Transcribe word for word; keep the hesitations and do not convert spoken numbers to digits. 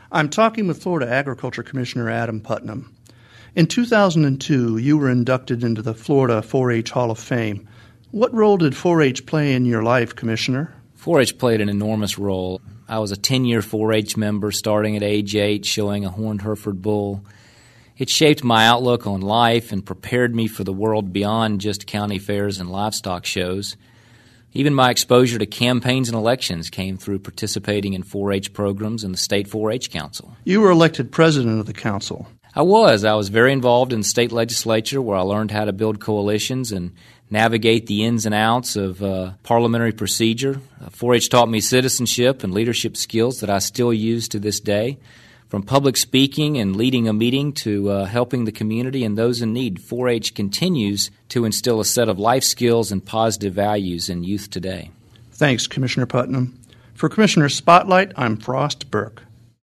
I'm talking with Florida Agriculture Commissioner Adam Putnam. In two thousand two, you were inducted into the Florida four H Hall of Fame. What role did four H play in your life, Commissioner? four H played an enormous role. I was a ten-year four H member starting at age eight, showing a horned Hereford bull. It shaped my outlook on life and prepared me for the world beyond just county fairs and livestock shows. Even my exposure to campaigns and elections came through participating in four H programs in the State four H Council. You were elected president of the council. I was. I was very involved in the state legislature where I learned how to build coalitions and navigate the ins and outs of uh, parliamentary procedure. Uh, four H taught me citizenship and leadership skills that I still use to this day. From public speaking and leading a meeting to uh, helping the community and those in need, four H continues to instill a set of life skills and positive values in youth today. Thanks, Commissioner Putnam. For Commissioner Spotlight, I'm Frost Burke.